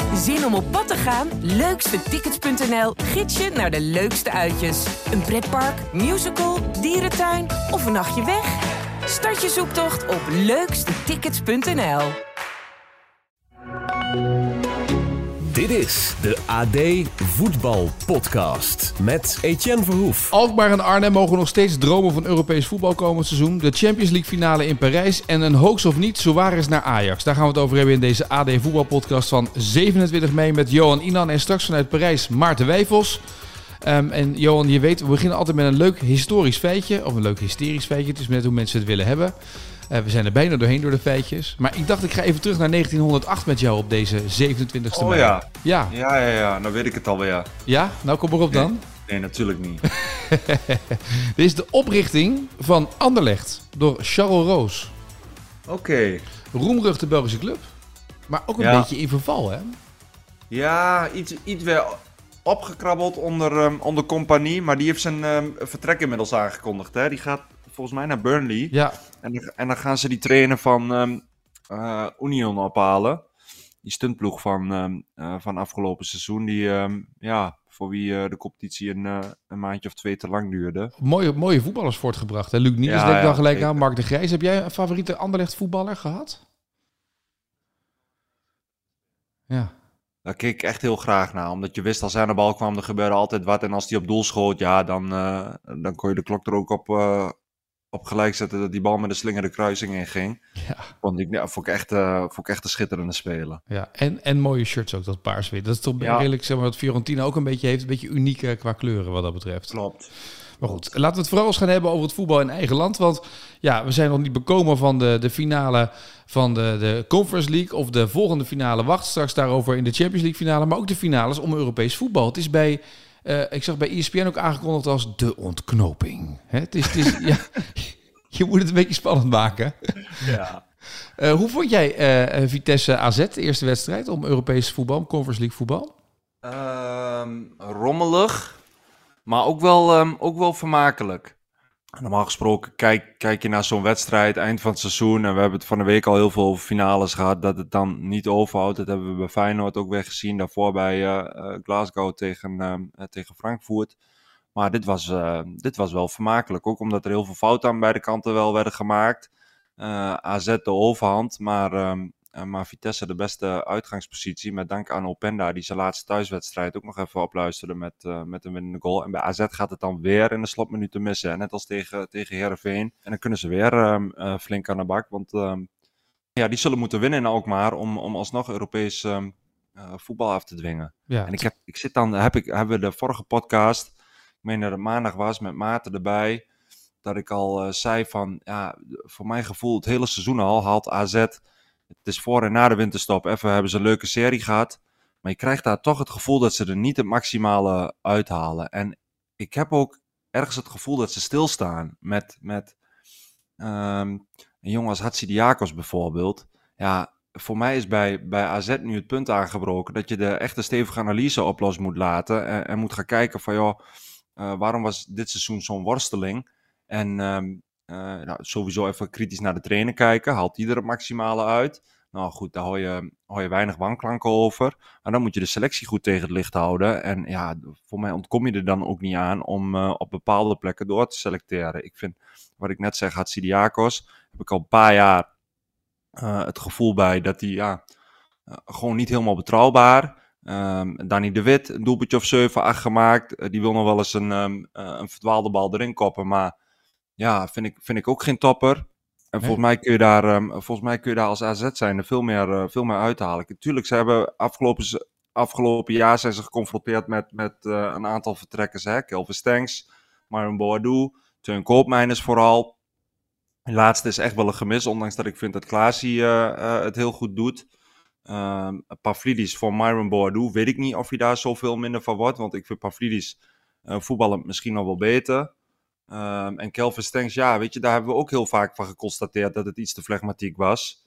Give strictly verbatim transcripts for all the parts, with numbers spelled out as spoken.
Zin om op pad te gaan? Leukstetickets punt n l gids je naar de leukste uitjes. Een pretpark, musical, dierentuin of een nachtje weg? Start je zoektocht op leukstetickets punt n l. Dit is de A D Voetbal Podcast met Etienne Verhoef. Alkmaar en Arnhem mogen nog steeds dromen van Europees voetbal komend seizoen. De Champions League finale in Parijs en een hoax of niet, Suarez naar Ajax. Daar gaan we het over hebben in deze A D Voetbal Podcast van zevenentwintig mei met Johan Inan en straks vanuit Parijs Maarten Wijfels. Um, en Johan, je weet, we beginnen altijd met een leuk historisch feitje, of een leuk hysterisch feitje. Het is net hoe mensen het willen hebben. Uh, we zijn er bijna doorheen door de feitjes. Maar ik dacht, ik ga even terug naar negentienhonderdacht met jou op deze zevenentwintigste Oh mei. ja. Ja. Ja, ja, ja. Nou weet ik het alweer. Ja? Nou, kom maar op dan. Nee, nee natuurlijk niet. Dit is de oprichting van Anderlecht door Charles Roos. Oké. Okay. Roemruchte Belgische club. Maar ook een ja. beetje in verval, hè? Ja, iets, iets weer opgekrabbeld onder, um, onder compagnie. Maar die heeft zijn um, vertrek inmiddels aangekondigd. Hè? Die gaat volgens mij naar Burnley. Ja. En, en dan gaan ze die trainer van um, uh, Union ophalen. Die stuntploeg van, um, uh, van afgelopen seizoen. Die, um, ja, voor wie uh, de competitie een, uh, een maandje of twee te lang duurde. Mooie, mooie voetballers voortgebracht. Hè? Luc Niels ja, denk ik dan ja, gelijk zeker. aan. Mark de Grijs. Heb jij een favoriete Anderlecht voetballer gehad? Ja. Daar keek ik echt heel graag naar. Omdat je wist als hij aan de bal kwam, er gebeurde altijd wat. En als hij op doel schoot, ja, dan, uh, dan kon je de klok er ook op... Uh, op gelijk zetten dat die bal met een slinger de kruising in ging. Ja. Vond ik, ja, vond ik, echt, uh, vond ik echt een schitterende speler. Ja, en, en mooie shirts ook, dat paars wit. Dat is toch Ja. redelijk, zeg maar, wat Fiorentina ook een beetje heeft. Een beetje uniek uh, qua kleuren wat dat betreft. Klopt. Maar goed, laten we het vooral eens gaan hebben over het voetbal in eigen land. Want ja, we zijn nog niet bekomen van de, de finale van de, de Conference League. Of de volgende finale. Wacht straks daarover in de Champions League finale. Maar ook de finales om Europees voetbal. Het is bij... Uh, ik zag bij E S P N ook aangekondigd als de ontknoping. Hè? Het is... Het is ja, je moet het een beetje spannend maken. Ja. Uh, hoe vond jij uh, Vitesse A Z, de eerste wedstrijd om Europees voetbal, om Conference League voetbal? Um, rommelig, maar ook wel, um, ook wel vermakelijk. Normaal gesproken kijk, kijk je naar zo'n wedstrijd, eind van het seizoen. En we hebben het van de week al heel veel over finales gehad, dat het dan niet overhoudt. Dat hebben we bij Feyenoord ook weer gezien. Daarvoor bij uh, uh, Glasgow tegen, uh, tegen Frankfurt. Maar dit was, uh, dit was wel vermakelijk. Ook omdat er heel veel fouten aan beide kanten wel werden gemaakt. Uh, A Z de overhand, maar, um, uh, maar Vitesse de beste uitgangspositie. Met dank aan Openda, die zijn laatste thuiswedstrijd ook nog even opluisterde met, uh, met een winnende goal. En bij A Z gaat het dan weer in de slotminuten missen. Net als tegen, tegen Heerenveen. En dan kunnen ze weer um, uh, flink aan de bak. Want um, ja, die zullen moeten winnen in Alkmaar om, om alsnog Europees um, uh, voetbal af te dwingen. Ja. En ik, heb, ik zit dan, heb ik, hebben we de vorige podcast... Ik meen dat het maandag was, met Maarten erbij, dat ik al uh, zei van, ja, voor mijn gevoel het hele seizoen al haalt A Z, het is voor en na de winterstop, even hebben ze een leuke serie gehad, maar je krijgt daar toch het gevoel dat ze er niet het maximale uithalen. En ik heb ook ergens het gevoel dat ze stilstaan met, met um, een jongen als Hatzidiakos bijvoorbeeld. Ja, voor mij is bij, bij A Z nu het punt aangebroken dat je de echte stevige analyse op los moet laten en, en moet gaan kijken van, joh, Uh, waarom was dit seizoen zo'n worsteling? En um, uh, nou, sowieso even kritisch naar de trainer kijken. Haalt die er het maximale uit? Nou goed, daar hoor je, hoor je weinig wanklanken over. Maar dan moet je de selectie goed tegen het licht houden. En ja, voor mij ontkom je er dan ook niet aan om uh, op bepaalde plekken door te selecteren. Ik vind, wat ik net zeg, Hatzidiakos, heb ik al een paar jaar uh, het gevoel bij dat hij ja, uh, gewoon niet helemaal betrouwbaar. Um, Danny de Wit, een doelpuntje of zeven acht gemaakt. Uh, die wil nog wel eens een, um, uh, een verdwaalde bal erin koppen. Maar ja, vind ik, vind ik ook geen topper. En nee. volgens, mij kun je daar, um, volgens mij kun je daar als A Z zijn er veel meer, uh, veel meer uithalen. Natuurlijk, ze hebben afgelopen, afgelopen jaar zijn ze geconfronteerd met, met uh, een aantal vertrekkers. Hè? Kelvin Stengs, Myron Boadu, Teun Koopmeiners vooral. De laatste is echt wel een gemis, ondanks dat ik vind dat Klaasie uh, uh, het heel goed doet. Um, Pavlidis voor Myron Boadu, weet ik niet of hij daar zoveel minder van wordt, want ik vind Pavlidis uh, voetballen misschien nog wel beter. Um, en Kelvin Stengs, ja, weet je, daar hebben we ook heel vaak van geconstateerd dat het iets te flegmatiek was.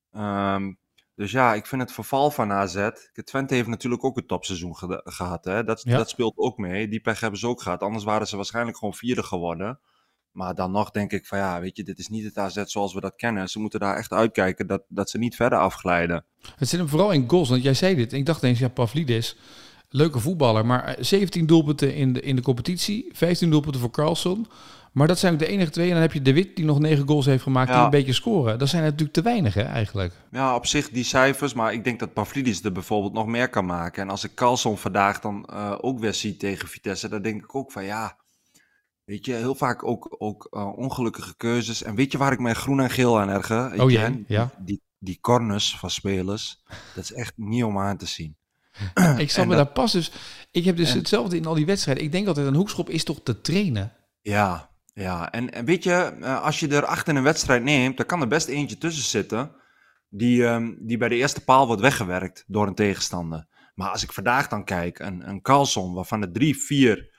Um, dus ja, ik vind het verval van A Z. Twente heeft natuurlijk ook een topseizoen ge- gehad, hè? Dat, Ja. dat speelt ook mee. Die pech hebben ze ook gehad, anders waren ze waarschijnlijk gewoon vierde geworden. Maar dan nog denk ik van ja, weet je, dit is niet het A Z zoals we dat kennen. Ze moeten daar echt uitkijken dat, dat ze niet verder afglijden. Het zit hem vooral in goals, want jij zei dit. Ik dacht eens, ja, Pavlidis, leuke voetballer, maar zeventien doelpunten in de, in de competitie, vijftien doelpunten voor Carlson. Maar dat zijn ook de enige twee. En dan heb je De Wit die nog negen goals heeft gemaakt, ja. die een beetje scoren. Dat zijn natuurlijk te weinig, hè, eigenlijk. Ja, op zich die cijfers, maar ik denk dat Pavlidis er bijvoorbeeld nog meer kan maken. En als ik Carlson vandaag dan uh, ook weer zie tegen Vitesse, dan denk ik ook van ja, weet je, heel vaak ook, ook uh, ongelukkige keuzes. En weet je waar ik mij groen en geel aan erger? Oh jee, ja. Die, die, die corners van spelers, dat is echt niet om aan te zien. Ik zat me dat... daar pas dus. Ik heb dus en... hetzelfde in al die wedstrijden. Ik denk altijd een hoekschop is toch te trainen. Ja, ja. En, en weet je, uh, als je er acht in een wedstrijd neemt, dan kan er best eentje tussen zitten die, um, die bij de eerste paal wordt weggewerkt door een tegenstander. Maar als ik vandaag dan kijk, een, een Carlson waarvan de drie, vier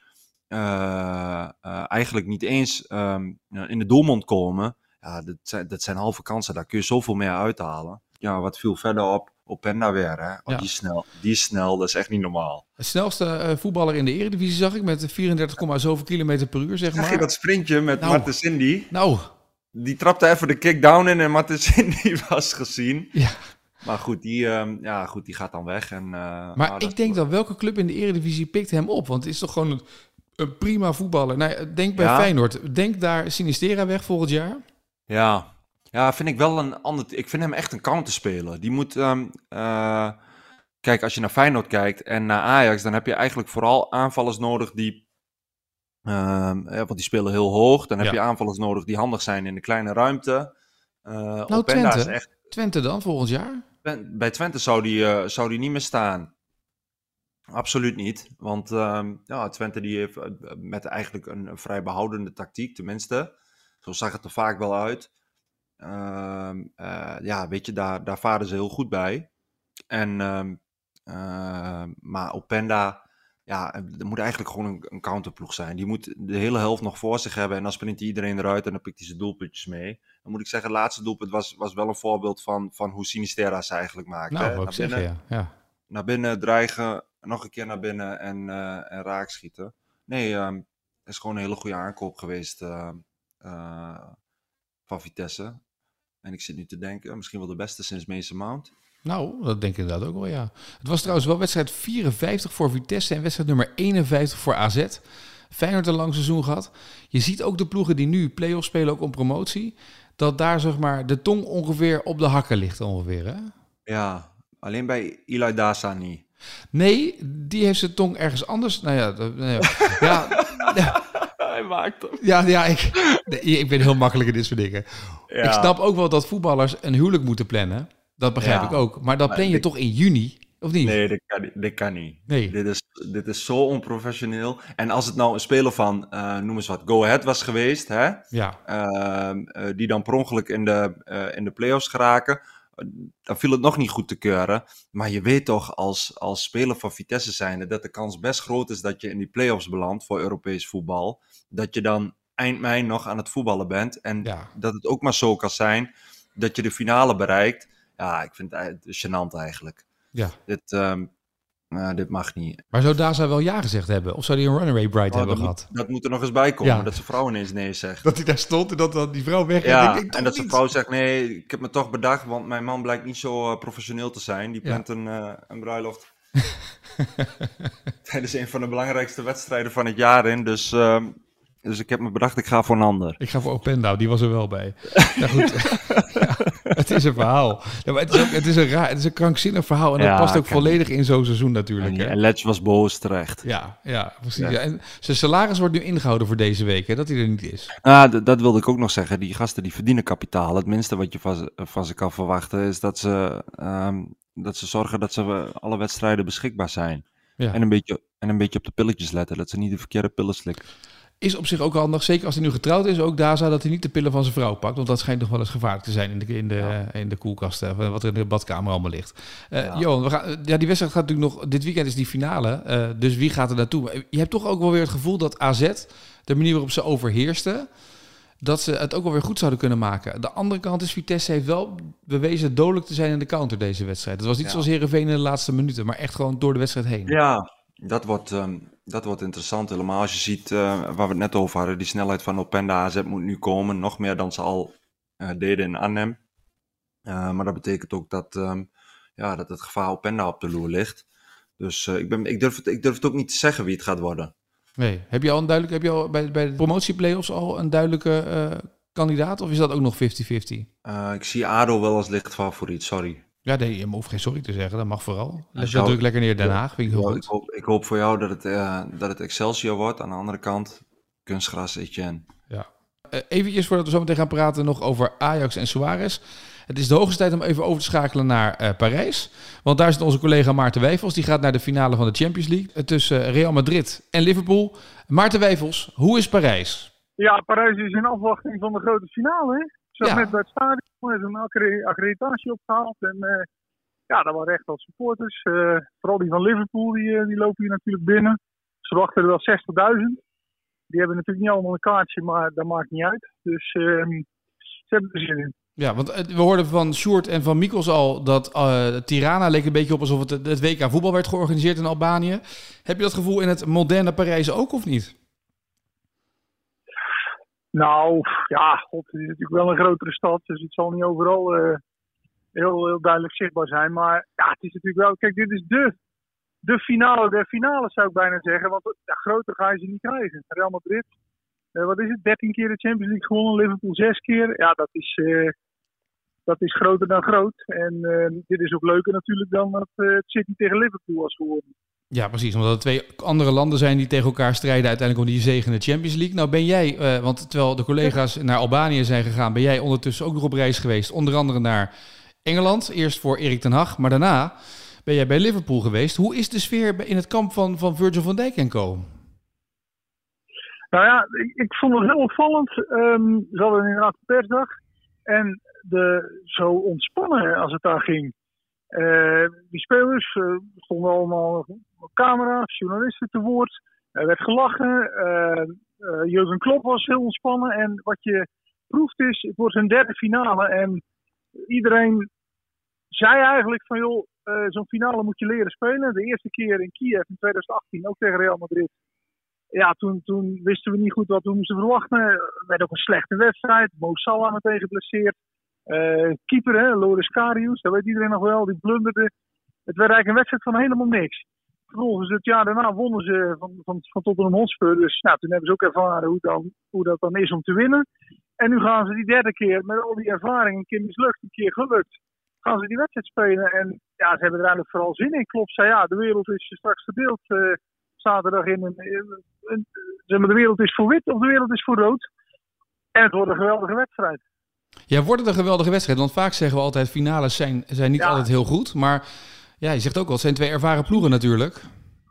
uh, uh, eigenlijk niet eens um, in de doelmond komen, ja, dat zijn, dat zijn halve kansen. Daar kun je zoveel meer uithalen. Ja, wat viel verder op? Openda weer, hè? Oh, ja. die, is snel. die is snel, dat is echt niet normaal. De snelste uh, voetballer in de Eredivisie zag ik met vierendertig, zoveel kilometer per uur, zeg maar. Zag je dat sprintje met nou, Martens Indy? Nou. Die trapte even de kick-down in en Martens Indy was gezien. Ja. Maar goed, die, uh, ja, goed, die gaat dan weg. En, uh, maar nou, ik denk dan, welke club in de Eredivisie pikt hem op? Want het is toch gewoon een, een prima voetballer. Nou, denk bij ja. Feyenoord. Denk daar Sinistera weg volgend jaar? Ja. Ja, vind ik wel een ander. Ik vind hem echt een counterspeler. Die moet. Um, uh, kijk, als je naar Feyenoord kijkt en naar Ajax, dan heb je eigenlijk vooral aanvallers nodig die. Um, ja, want die spelen heel hoog. Dan heb ja. je aanvallers nodig die handig zijn in de kleine ruimte. Uh, nou, Twente. Is echt... Twente dan volgend jaar? Bij Twente zou die, uh, zou die niet meer staan. Absoluut niet. Want um, ja, Twente die heeft met eigenlijk een, een vrij behoudende tactiek, tenminste. Zo zag het er vaak wel uit. Uh, uh, ja, weet je, daar, daar varen ze heel goed bij. En, uh, uh, maar Openda, ja, er moet eigenlijk gewoon een, een counterploeg zijn. Die moet de hele helft nog voor zich hebben en dan sprint hij iedereen eruit en dan pikt hij zijn doelpuntjes mee. Dan moet ik zeggen, het laatste doelpunt was, was wel een voorbeeld van, van hoe Sinistera ze eigenlijk maakt. Nou, hè? wat ik zeggen, ja. ja. Naar binnen dreigen, nog een keer naar binnen en, uh, en raak schieten. Nee, uh, het is gewoon een hele goede aankoop geweest uh, uh, van Vitesse. En ik zit nu te denken, misschien wel de beste sinds Mason Mount. Nou, dat denk ik inderdaad ook wel, ja. Het was trouwens wel wedstrijd vierenvijftig voor Vitesse en wedstrijd nummer eenenvijftig voor A Z. Feyenoord een lang seizoen gehad. Je ziet ook de ploegen die nu play-offs spelen, ook om promotie, dat daar zeg maar de tong ongeveer op de hakken ligt ongeveer, hè? Ja, alleen bij Eli Dasa niet. Nee, die heeft zijn tong ergens anders. Nou ja, nou ja, ja, ja. Hij maakt hem. Ja, ja ik, nee, ik ben heel makkelijk in dit soort dingen. Ja. Ik snap ook wel dat voetballers een huwelijk moeten plannen. Dat begrijp ja. ik ook. Maar dat plan je dit, toch in juni, of niet? Nee, dit kan, dit kan niet. Nee. Dit is, dit is zo onprofessioneel. En als het nou een speler van, uh, noem eens wat, Go Ahead was geweest, hè? Ja. Uh, uh, die dan per ongeluk in de, uh, in de play-offs geraken, uh, dan viel het nog niet goed te keuren. Maar je weet toch als, als speler van Vitesse zijnde dat de kans best groot is dat je in die play-offs belandt voor Europees voetbal. Dat je dan eind mei nog aan het voetballen bent. En ja. dat het ook maar zo kan zijn dat je de finale bereikt. Ja, ik vind het gênant eigenlijk. Ja. Dit, um, uh, dit mag niet. Maar zou Daza wel ja gezegd hebben? Of zou hij een runaway bride oh, hebben dat gehad? Moet, dat moet er nog eens bij komen. Ja. Dat zijn vrouw ineens nee zegt. Dat hij daar stond en dat, dat die vrouw weg ja, ik denk, en dat zijn niet. vrouw zegt nee, ik heb me toch bedacht, want mijn man blijkt niet zo uh, professioneel te zijn. Die plant ja. een, uh, een bruiloft tijdens een van de belangrijkste wedstrijden van het jaar in. Dus... Uh, Dus ik heb me bedacht, ik ga voor een ander. Ik ga voor Openda, die was er wel bij. Nou goed, ja, het is een verhaal. Ja, maar het, is ook, het, is een raar, het is een krankzinnig verhaal. En ja, dat past ook volledig niet. in zo'n seizoen natuurlijk. En, hè? en Letch was boos terecht. Ja, ja precies. Ja. Ja. En zijn salaris wordt nu ingehouden voor deze week, hè, dat hij er niet is. Ah, d- dat wilde ik ook nog zeggen. Die gasten die verdienen kapitaal. Het minste wat je van, van ze kan verwachten is dat ze, um, dat ze zorgen dat ze alle wedstrijden beschikbaar zijn. Ja. En, een beetje, en een beetje op de pilletjes letten, dat ze niet de verkeerde pillen slikken. Is op zich ook handig, zeker als hij nu getrouwd is, ook Daza, dat hij niet de pillen van zijn vrouw pakt. Want dat schijnt nog wel eens gevaarlijk te zijn in de, in de, ja. in de koelkast, wat er in de badkamer allemaal ligt. Uh, ja. Johan, we gaan, ja, die wedstrijd gaat natuurlijk nog, dit weekend is die finale, uh, dus wie gaat er naartoe? Je hebt toch ook wel weer het gevoel dat A Z, de manier waarop ze overheersten, dat ze het ook wel weer goed zouden kunnen maken. De andere kant is, Vitesse heeft wel bewezen dodelijk te zijn in de counter deze wedstrijd. Het was niet ja. zoals Heerenveen in de laatste minuten, maar echt gewoon door de wedstrijd heen. Ja, dat wordt... Um... Dat wordt interessant helemaal. Als je ziet, uh, waar we het net over hadden, die snelheid van Openda A Z moet nu komen. Nog meer dan ze al uh, deden in Arnhem. Uh, maar dat betekent ook dat, um, ja, dat het gevaar Openda op de loer ligt. Dus uh, ik, ben, ik, durf het, ik durf het ook niet te zeggen wie het gaat worden. Nee. Heb je al een duidelijk, heb je al bij, bij de promotieplayoffs al een duidelijke uh, kandidaat? Of is dat ook nog vijftig vijftig? Uh, ik zie A D O wel als licht favoriet, sorry. Ja, nee, je hoeft geen sorry te zeggen. Dat mag vooral. Leg dat druk lekker neer Den Haag. Vind ik heel ja, goed. Ik hoop, ik hoop voor jou dat het, uh, dat het Excelsior wordt. Aan de andere kant, kunstgras Etienne. Ja. Uh, eventjes voordat we zo meteen gaan praten nog over Ajax en Suarez. Het is de hoogste tijd om even over te schakelen naar uh, Parijs. Want daar zit onze collega Maarten Wijfels. Die gaat naar de finale van de Champions League. Uh, tussen Real Madrid en Liverpool. Maarten Wijfels, hoe is Parijs? Ja, Parijs is in afwachting van de grote finale. Hè? Ze Ja. net bij het stadion is een accre- accreditatie opgehaald. En uh, ja, daar waren echt wat supporters. Uh, vooral die van Liverpool, die, uh, die lopen hier natuurlijk binnen. Ze wachten er wel zestigduizend. Die hebben natuurlijk niet allemaal een kaartje, maar dat maakt niet uit. Dus uh, ze hebben er zin in. Ja, want uh, we hoorden van Sjoerd en van Mikkels al dat uh, Tirana leek een beetje op alsof het, het W K voetbal werd georganiseerd in Albanië. Heb je dat gevoel in het moderne Parijs ook of niet? Nou, ja, God, het is natuurlijk wel een grotere stad. Dus het zal niet overal uh, heel, heel duidelijk zichtbaar zijn. Maar ja, het is natuurlijk wel... Kijk, dit is de, de finale der finales, zou ik bijna zeggen. Want ja, groter ga je ze niet krijgen. Real Madrid, uh, wat is het? dertien keer de Champions League gewonnen. Liverpool zes keer. Ja, dat is, uh, dat is groter dan groot. En uh, dit is ook leuker natuurlijk dan dat uh, City tegen Liverpool was geworden. Ja, precies. Omdat er twee andere landen zijn die tegen elkaar strijden uiteindelijk om die zege in de Champions League. Nou ben jij, uh, want terwijl de collega's naar Albanië zijn gegaan, ben jij ondertussen ook nog op reis geweest. Onder andere naar Engeland. Eerst voor Erik ten Hag, maar daarna ben jij bij Liverpool geweest. Hoe is de sfeer in het kamp van, van Virgil van Dijk en co? Nou ja, ik, ik vond het heel opvallend. Um, ze hadden inderdaad de persdag. En de, zo ontspannen als het daar ging. Uh, die spelers uh, stonden allemaal op camera's, journalisten te woord. Er werd gelachen. Uh, uh, Jurgen Klopp was heel ontspannen. En wat je proeft is, het wordt een derde finale. En iedereen zei eigenlijk van, joh, uh, zo'n finale moet je leren spelen. De eerste keer in Kiev in twintig achttien, ook tegen Real Madrid. Ja, toen, toen wisten we niet goed wat we moesten verwachten. Het werd ook een slechte wedstrijd. Mo Salah meteen geblesseerd. Uh, keeper, hè, Loris Karius, dat weet iedereen nog wel, die blunderde. Het werd eigenlijk een wedstrijd van helemaal niks. Vervolgens het jaar daarna wonnen ze van, van, van Tottenham Hotspur. Dus nou, toen hebben ze ook ervaren hoe, dan, hoe dat dan is om te winnen. En nu gaan ze die derde keer, met al die ervaring, een keer mislukt, een keer gelukt, gaan ze die wedstrijd spelen. En ja, ze hebben er eigenlijk vooral zin in. Klopt, zei ja, de wereld is straks verdeeld uh, zaterdag in. Een, een, een, zeg maar, de wereld is voor wit of de wereld is voor rood. En het wordt een geweldige wedstrijd. Ja, wordt het een geweldige wedstrijd? Want vaak zeggen we altijd, finales zijn, zijn niet ja. altijd heel goed. Maar ja, je zegt ook wel, het zijn twee ervaren ploegen natuurlijk.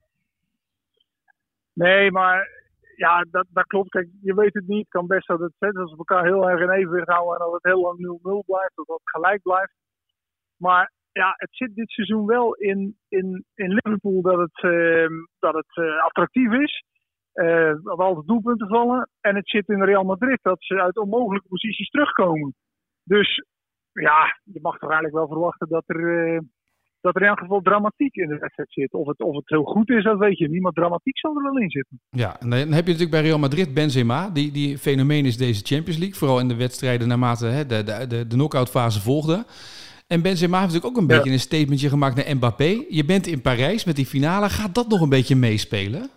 Nee, maar ja, dat, dat klopt. Kijk, je weet het niet. Het kan best dat het zet als we elkaar heel erg in evenwicht houden en dat het heel lang nul nul blijft of dat het gelijk blijft. Maar ja, het zit dit seizoen wel in, in, in Liverpool dat het, uh, dat het uh, attractief is. Uh, dat altijd doelpunten vallen. En het zit in Real Madrid dat ze uit onmogelijke posities terugkomen. Dus ja, je mag toch eigenlijk wel verwachten dat er, uh, dat er in elk geval dramatiek in de wedstrijd zit. Of het, of het heel goed is, dat weet je niet. Maar dramatiek zal er wel in zitten. Ja, en dan heb je natuurlijk bij Real Madrid Benzema. Die, die fenomeen is deze Champions League. Vooral in de wedstrijden naarmate hè, de, de, de, de knock-out fase volgde. En Benzema heeft natuurlijk ook een ja. beetje een statementje gemaakt naar Mbappé. Je bent in Parijs met die finale. Gaat dat nog een beetje meespelen?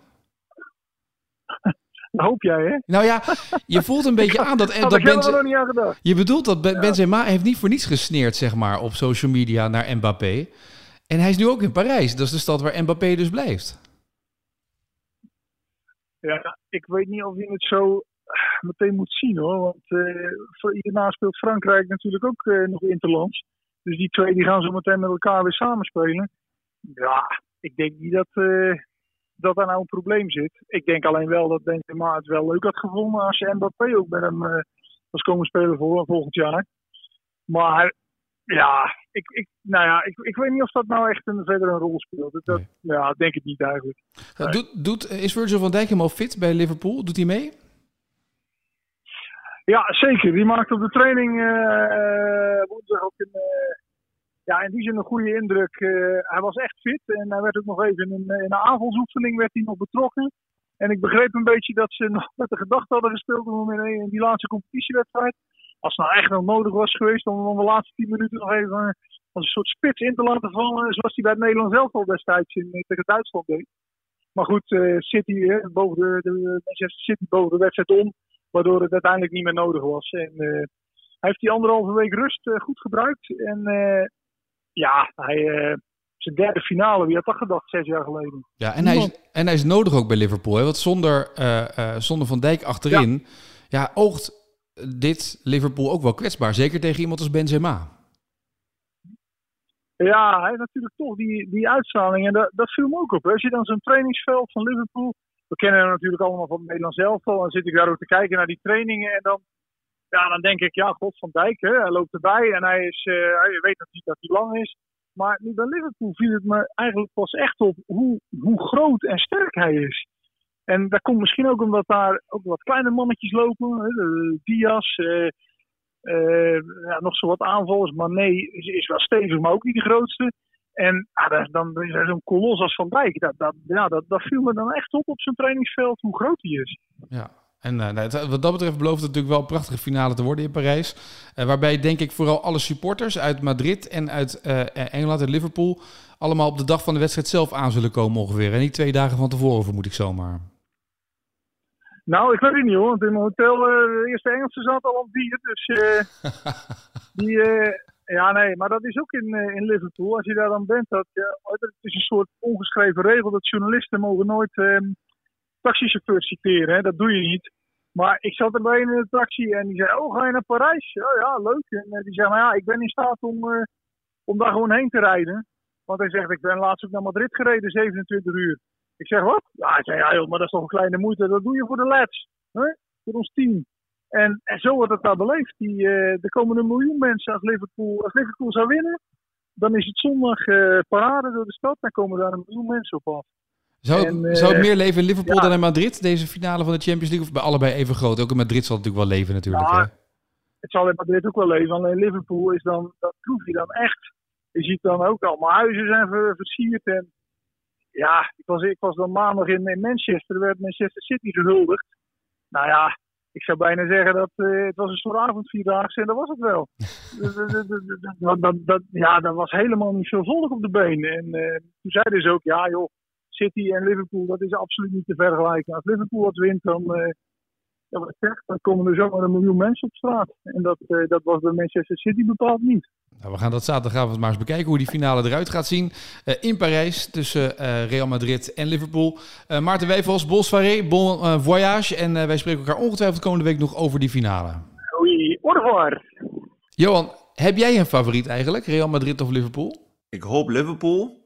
Dat hoop jij, hè? Nou ja, je voelt een beetje aan dat... dat, dat Benze... er nog niet aan gedacht. Je bedoelt dat ja. Benzema heeft niet voor niets gesneerd, zeg maar, op social media naar Mbappé. En hij is nu ook in Parijs. Dat is de stad waar Mbappé dus blijft. Ja, ik weet niet of je het zo meteen moet zien, hoor. Want uh, hierna speelt Frankrijk natuurlijk ook uh, nog interlands. Dus die twee die gaan zo meteen met elkaar weer samenspelen. Ja, ik denk niet dat... Uh, dat daar nou een probleem zit. Ik denk alleen wel dat Benzema het wel leuk had gevonden als je Mbappé ook met hem uh, was komen spelen voor volgend jaar. Maar ja, ik, ik, nou ja ik, ik weet niet of dat nou echt een, verder een rol speelt. Dat, nee. Ja, denk ik niet eigenlijk. Nee. Doet, doet, is Virgil van Dijk helemaal fit bij Liverpool? Doet hij mee? Ja, zeker. Die maakt op de training uh, woensdag ook een, uh, ja, in die zin een goede indruk. Uh, hij was echt fit en hij werd ook nog even in een, in een aanvalsoefening werd hij nog betrokken. En ik begreep een beetje dat ze nog met de gedachte hadden gespeeld om in, in die laatste competitiewedstrijd. Als het nou echt nog nodig was geweest om dan de laatste tien minuten nog even als een soort spits in te laten vallen. Zoals hij bij het Nederlands elftal destijds in, tegen Duitsland deed. Maar goed, uh, City, uh, boven de, de Manchester City boven de wedstrijd om. Waardoor het uiteindelijk niet meer nodig was. En uh, hij heeft die anderhalve week rust uh, goed gebruikt. En uh, ja, hij, uh, zijn derde finale, wie had dat gedacht zes jaar geleden? Ja, en hij is, en hij is nodig ook bij Liverpool. Hè? Want zonder, uh, uh, zonder Van Dijk achterin, ja, ja oogt dit Liverpool ook wel kwetsbaar. Zeker tegen iemand als Benzema. Ja, hij heeft natuurlijk toch die, die uitstraling. En dat, dat viel me ook op. Hè. Als je dan zo'n trainingsveld van Liverpool... We kennen hem natuurlijk allemaal van het Nederlands elftal. En dan zit ik daar ook te kijken naar die trainingen. En dan, ja, dan denk ik, ja, God, Van Dijk, hè, hij loopt erbij. En hij, is, uh, hij weet natuurlijk dat hij lang is. Maar nu bij Liverpool viel het me eigenlijk pas echt op hoe, hoe groot en sterk hij is. En dat komt misschien ook omdat daar ook wat kleine mannetjes lopen. Hè, de Diaz... Uh, Uh, ja, nog zo wat aanvallers, maar nee, is, is wel stevig, maar ook niet de grootste. En ah, dan is er zo'n kolos als Van Dijk. Dat, dat, ja, dat, dat viel me dan echt op op zijn trainingsveld, hoe groot hij is. Ja, en uh, wat dat betreft belooft het natuurlijk wel een prachtige finale te worden in Parijs. Uh, waarbij denk ik vooral alle supporters uit Madrid en uit uh, Engeland en Liverpool allemaal op de dag van de wedstrijd zelf aan zullen komen ongeveer. En niet twee dagen van tevoren, vermoed ik zomaar. Nou, ik weet het niet hoor, want in mijn hotel, uh, de eerste Engelse zat al op bier, dus uh, die, uh, ja nee, maar dat is ook in, uh, in Liverpool. Als je daar dan bent, dat, uh, het is een soort ongeschreven regel dat journalisten mogen nooit uh, taxichauffeurs citeren, hè? Dat doe je niet. Maar ik zat erbij in de taxi en die zei, oh ga je naar Parijs? Ja, ja leuk. En uh, die zei, maar ja, ik ben in staat om, uh, om daar gewoon heen te rijden. Want hij zegt, ik ben laatst ook naar Madrid gereden, zevenentwintig uur. Ik zeg, wat? Ja, hij zei, ja joh, maar dat is toch een kleine moeite. Dat doe je voor de lads. Hè? Voor ons team. En, en zo wordt het daar beleefd. Die, uh, er komen een miljoen mensen als Liverpool. Als Liverpool zou winnen, dan is het zondag uh, parade door de stad. Dan komen daar een miljoen mensen op af. Zou, en, uh, zou het meer leven in Liverpool ja, dan in Madrid, deze finale van de Champions League? Of bij allebei even groot? Ook in Madrid zal het natuurlijk wel leven natuurlijk. Ja, hè? het zal in Madrid ook wel leven. Alleen Liverpool is dan, dat proef je dan echt. Je ziet dan ook allemaal huizen zijn versierd en ja, ik was, ik was dan maandag in, in Manchester. Er werd Manchester City gehuldigd. Nou ja, ik zou bijna zeggen dat uh, het was een soort avondvierdaagse en dat was het wel. dat, dat, dat, ja, dat was helemaal niet veel volk op de been. En uh, toen zeiden ze ook, ja joh, City en Liverpool, dat is absoluut niet te vergelijken. Als Liverpool wat wint, dan, uh, ja, wat ik zeg, dan komen er zomaar een miljoen mensen op straat. En dat, uh, dat was bij Manchester City bepaald niet. Nou, we gaan dat zaterdagavond maar eens bekijken hoe die finale eruit gaat zien. Uh, in Parijs tussen uh, Real Madrid en Liverpool. Uh, Maarten Wijfels, bon soirée, bon uh, voyage. En uh, wij spreken elkaar ongetwijfeld komende week nog over die finale. Oui, au revoir. Johan, heb jij een favoriet eigenlijk? Real Madrid of Liverpool? Ik hoop Liverpool.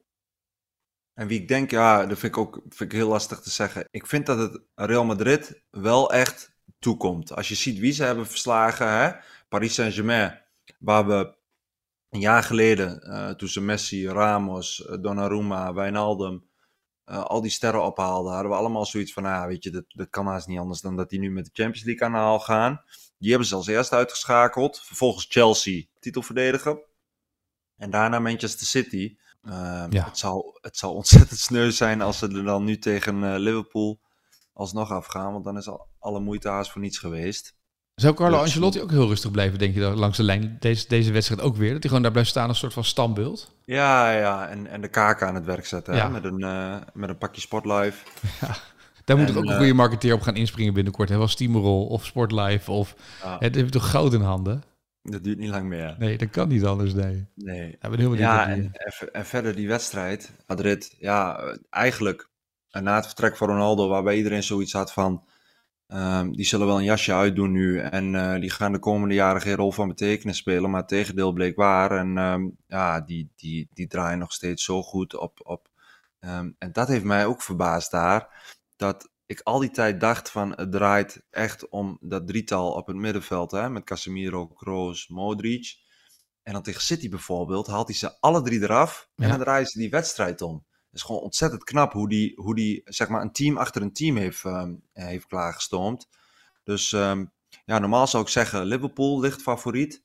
En wie ik denk, ja, dat vind ik ook vind ik heel lastig te zeggen. Ik vind dat het Real Madrid wel echt toekomt. Als je ziet wie ze hebben verslagen, hè? Paris Saint-Germain, waar we een jaar geleden, uh, toen ze Messi, Ramos, Donnarumma, Wijnaldum, uh, al die sterren ophaalden, hadden we allemaal zoiets van, ah, weet je, dat, dat kan haast niet anders dan dat die nu met de Champions League aan de haal gaan. Die hebben ze als eerste uitgeschakeld. Vervolgens Chelsea, titelverdediger. En daarna Manchester City. Uh, Ja. het, zal, het zal ontzettend sneu zijn als ze er dan nu tegen uh, Liverpool alsnog afgaan, want dan is al alle moeite haast voor niets geweest. Zou Carlo Dus- Ancelotti ook heel rustig blijven, denk je, dan langs de lijn deze, deze wedstrijd ook weer? Dat hij gewoon daar blijft staan als een soort van standbeeld? Ja, ja, en, en de kaken aan het werk zetten, Ja. hè? Met, een, uh, met een pakje Sportlife. Daar moet En, er ook een uh, goede marketeer op gaan inspringen binnenkort. Hè? Wel Steamroll of Sportlife of... Ja, Het heeft toch goud in handen? dat duurt niet lang meer. Nee, dat kan niet anders, nee. Nee. Ik ben heel benieuwd Ja, wat die- en, en, ver- en verder die wedstrijd, Madrid, ja, eh, eigenlijk eh, na het vertrek van Ronaldo, waarbij iedereen zoiets had van, ehm, die zullen wel een jasje uitdoen nu en eh, die gaan de komende jaren geen rol van betekenis spelen, maar het tegendeel bleek waar en ehm, ja, die, die, die draaien nog steeds zo goed op, op ehm, en dat heeft mij ook verbaasd daar, dat ik al die tijd dacht van, het draait echt om dat drietal op het middenveld, hè, met Casemiro, Kroos, Modric. En dan tegen City bijvoorbeeld haalt hij ze alle drie eraf en Ja. dan draaien ze die wedstrijd om. Het is gewoon ontzettend knap hoe die, hoe die zeg maar, een team achter een team heeft, um, heeft klaargestoomd. Dus um, ja, normaal zou ik zeggen Liverpool ligt favoriet.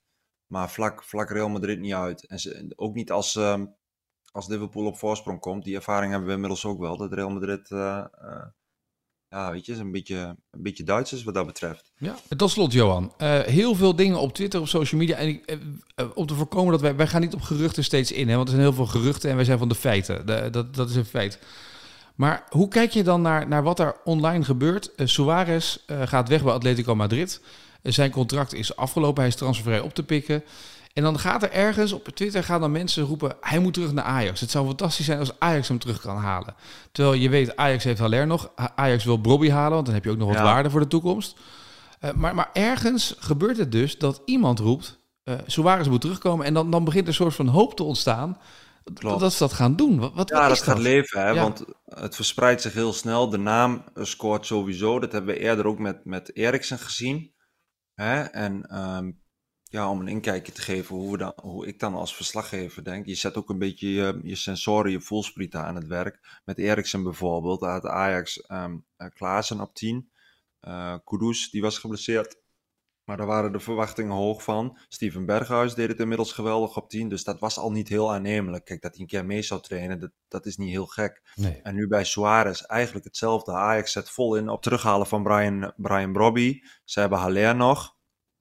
Maar vlak, vlak Real Madrid niet uit. En ze, ook niet als, uh, als Liverpool op voorsprong komt. Die ervaring hebben we inmiddels ook wel. Dat Real Madrid, uh, uh, ja, weet je, is een beetje, een beetje Duits is wat dat betreft. Ja, en tot slot, Johan. Uh, heel veel dingen op Twitter, op social media. En ik, uh, uh, om te voorkomen dat wij... Wij gaan niet op geruchten steeds in, hè, want er zijn heel veel geruchten en wij zijn van de feiten. De, dat, dat is een feit. Maar hoe kijk je dan naar, naar wat er online gebeurt? Uh, Suarez uh, gaat weg bij Atletico Madrid. Uh, zijn contract is afgelopen, hij is transfervrij op te pikken. En dan gaat er ergens op Twitter gaan dan mensen roepen... hij moet terug naar Ajax. Het zou fantastisch zijn als Ajax hem terug kan halen. Terwijl je weet, Ajax heeft Haller nog. Ajax wil Brobby halen, want dan heb je ook nog wat ja. waarde voor de toekomst. Uh, maar, maar ergens gebeurt het dus dat iemand roept... Uh, Suarez moet terugkomen en dan, dan begint een soort van hoop te ontstaan... Klopt. Dat ze dat gaan doen. Wat, wat, ja, wat dat, is gaat dat? leven, hè? Ja. Want het verspreidt zich heel snel. De naam scoort sowieso. Dat hebben we eerder ook met, met Eriksen gezien. Hè? En um, ja, om een inkijkje te geven hoe, we dan, hoe ik dan als verslaggever denk. Je zet ook een beetje je, je sensoren, je voelsprieten aan het werk. Met Eriksen bijvoorbeeld. Daar had Ajax um, Klaassen op tien. Uh, Kudus, die was geblesseerd. Maar daar waren de verwachtingen hoog van. Steven Berghuis deed het inmiddels geweldig op tien. Dus dat was al niet heel aannemelijk. Kijk, dat hij een keer mee zou trainen, dat, dat is niet heel gek. Nee. En nu bij Suarez eigenlijk hetzelfde. Ajax zet vol in op terughalen van Brian, Brian Brobby. Ze hebben Haller nog.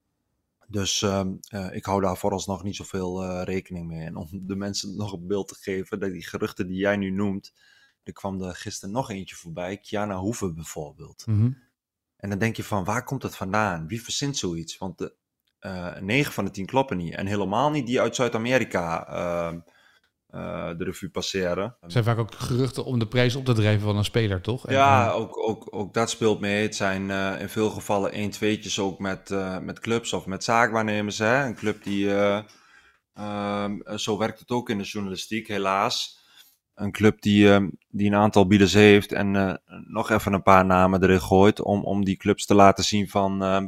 Dus um, uh, ik hou daar vooralsnog niet zoveel uh, rekening mee. En om de mensen nog een beeld te geven, dat die geruchten die jij nu noemt, er kwam er gisteren nog eentje voorbij. Kiana Hoeven bijvoorbeeld. Mm-hmm. En dan denk je van, waar komt het vandaan? Wie verzint zoiets? Want de uh, negen van de tien kloppen niet. En helemaal niet die uit Zuid-Amerika uh, uh, de revue passeren. Er zijn vaak ook geruchten om de prijs op te drijven van een speler, toch? En ja, dan... ook, ook, ook dat speelt mee. Het zijn uh, in veel gevallen één-tweetjes ook met, uh, met clubs of met zaakwaarnemers. Hè? Een club die, uh, uh, zo werkt het ook in de journalistiek, helaas. Een club die, uh, die een aantal bieders heeft en uh, nog even een paar namen erin gooit om, om die clubs te laten zien van, uh,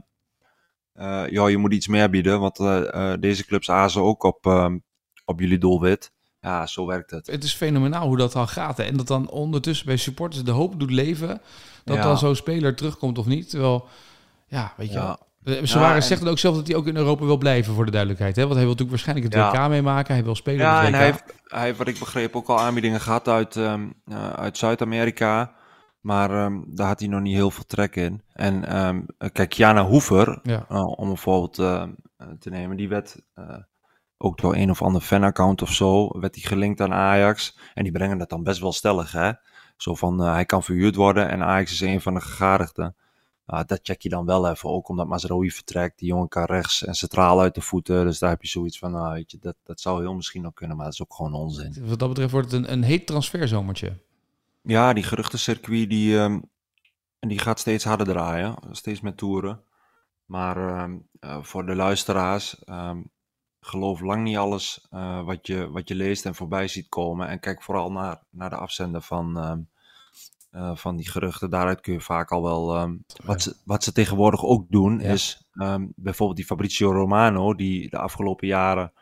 uh, ja, je moet iets meer bieden, want uh, uh, deze clubs azen ook op, uh, op jullie doelwit. Ja, zo werkt het. Het is fenomenaal hoe dat dan gaat. Hè? En dat dan ondertussen bij supporters de hoop doet leven dat ja. dan zo'n speler terugkomt of niet. Terwijl, ja, weet je ja. wel. Suarez ja, en... zegt het ook zelf dat hij ook in Europa wil blijven, voor de duidelijkheid. Hè? Want hij wil natuurlijk waarschijnlijk het ja. W K meemaken. Hij wil spelen ja, in het W K. En hij heeft, hij heeft, wat ik begreep, ook al aanbiedingen gehad uit, um, uh, uit Zuid-Amerika. Maar um, daar had hij nog niet heel veel trek in. En um, kijk, Jana Hoever, ja. uh, om een voorbeeld uh, te nemen, die werd uh, ook door een of ander fanaccount of zo, werd hij gelinkt aan Ajax. En die brengen dat dan best wel stellig, hè. Zo van, uh, hij kan verhuurd worden en Ajax is een van de gegadigden. Uh, dat check je dan wel even, ook omdat Mazraoui vertrekt. Die jongen kan rechts en centraal uit de voeten. Dus daar heb je zoiets van, nou, weet je, dat, dat zou heel misschien nog kunnen, maar dat is ook gewoon onzin. Wat dat betreft wordt het een, een heet transferzomertje. Ja, die geruchtencircuit, die, um, die gaat steeds harder draaien. Steeds met toeren. Maar um, uh, voor de luisteraars, um, geloof lang niet alles uh, wat, je, wat je leest en voorbij ziet komen. En kijk vooral naar, naar de afzender van... Um, Uh, van die geruchten, daaruit kun je vaak al wel... Um, wat, ze, wat ze tegenwoordig ook doen, ja. is um, bijvoorbeeld die Fabrizio Romano, die de afgelopen jaren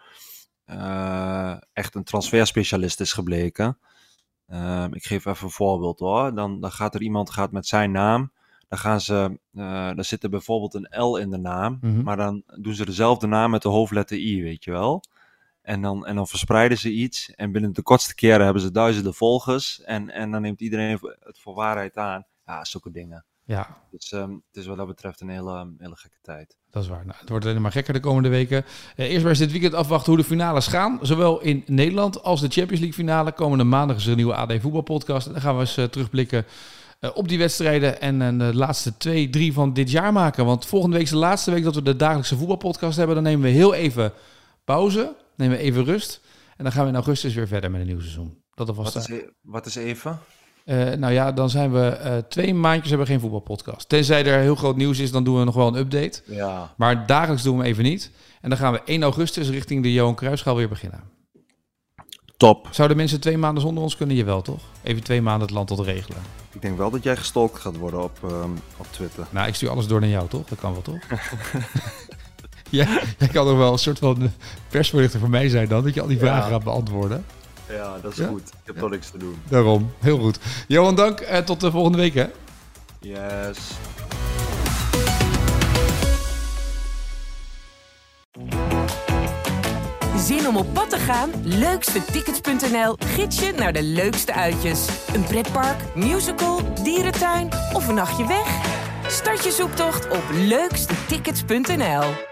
uh, echt een transferspecialist is gebleken. Uh, ik geef even een voorbeeld hoor. Dan, dan gaat er iemand gaat met zijn naam, dan gaan ze, uh, dan zit er bijvoorbeeld een L in de naam, mm-hmm. maar dan doen ze dezelfde naam met de hoofdletter I, weet je wel. En dan, en dan verspreiden ze iets. En binnen de kortste keren hebben ze duizenden volgers. En, en dan neemt iedereen het voor waarheid aan. Ja, zulke dingen. Ja. Dus um, het is wat dat betreft een hele, hele gekke tijd. Dat is waar. Nou, het wordt alleen maar gekker de komende weken. Uh, eerst maar eens dit weekend afwachten hoe de finales gaan. Zowel in Nederland als de Champions League finale. Komende maandag is er een nieuwe A D voetbalpodcast. En dan gaan we eens uh, terugblikken uh, op die wedstrijden. En uh, de laatste twee, drie van dit jaar maken. Want volgende week is de laatste week dat we de dagelijkse voetbalpodcast hebben. Dan nemen we heel even pauze. Nemen we even rust. En dan gaan we in augustus weer verder met een nieuw seizoen. Dat alvast wat, is e- wat is even? Uh, nou ja, dan zijn we uh, twee maandjes hebben we geen voetbalpodcast. Tenzij er heel groot nieuws is, dan doen we nog wel een update. Ja. Maar dagelijks doen we hem even niet. En dan gaan we één augustus richting de Johan Cruijffschaal weer beginnen. Top. Zouden mensen twee maanden zonder ons kunnen? Jawel, toch? Even twee maanden het land tot regelen. Ik denk wel dat jij gestalkt gaat worden op, um, op Twitter. Nou, ik stuur alles door naar jou, toch? Dat kan wel, toch? Ja, jij kan nog wel een soort van persverrichter voor mij zijn dan, dat je al die vragen ja. gaat beantwoorden. Ja, dat is ja? goed. Ik heb ja. toch niks te doen. Daarom, heel goed. Johan, dank. Uh, tot de volgende week, hè? Yes. Zin om op pad te gaan? Leukstetickets punt n l gids je naar de leukste uitjes. Een pretpark, musical, dierentuin of een nachtje weg? Start je zoektocht op leukstetickets punt n l.